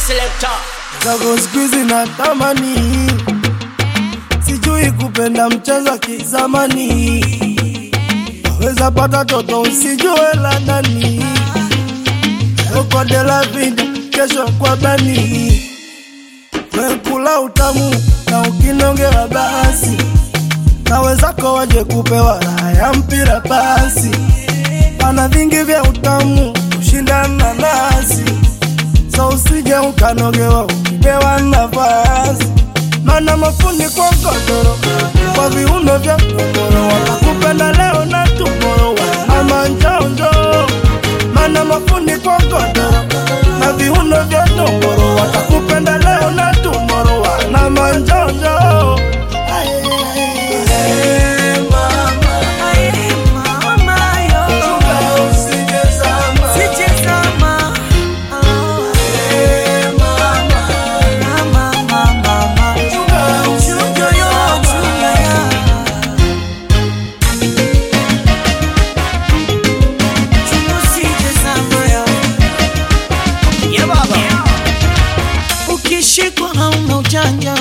selector. Zako squeeze na tamani, sijui kupenda mchezo wa kizamani. Waweza pata toto usijue la nani, uko de la vida kesho kwa bani. Wekula utamu na ukinongewa basi, naweza kwa waje kupewa raha ya mpira basi. Pana vingi vya utamu kushindana nasi, so usije ukanogewa ukipewa nafasi. Mana mafundi kwa godoro, kwa viuno vya godoro, wakakupenda leo na tomorrow ama njonjo. Mana mafundi kwa godoro, na viuno vya tomorrow, wakakupenda leo na tomorrow ama njonjo. Ukishikwa hauna ujanja,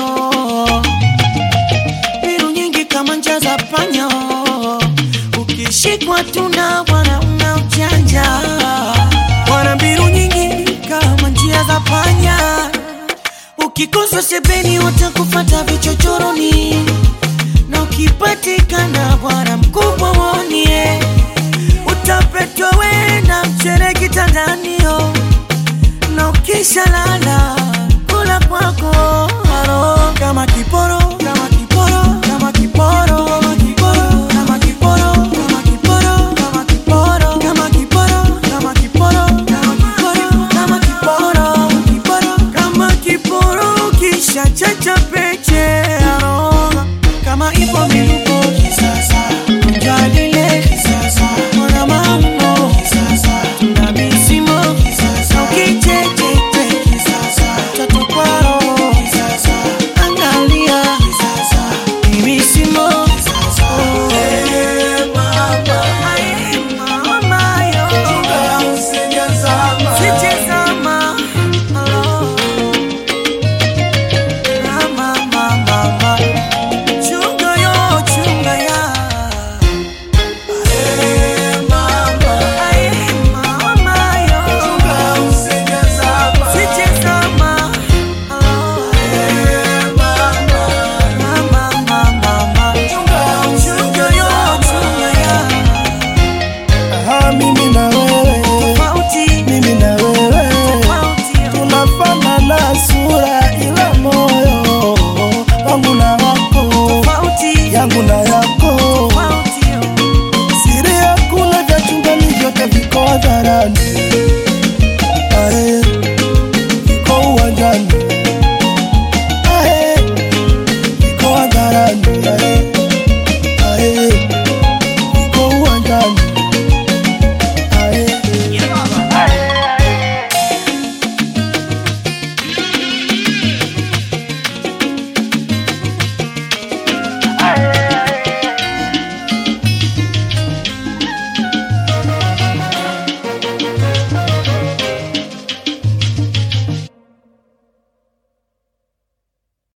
mbinu nyingi kama njia za panya. Ukishikwa tuna bwana una ujanja, wana mbinu nyingi kama njia za panya. Ukikosa sebeni watakufata vichochoroni, na ukipatikana bwana mkubwa wonie, utapetwa we na mchere kitandani. Na ukisha lala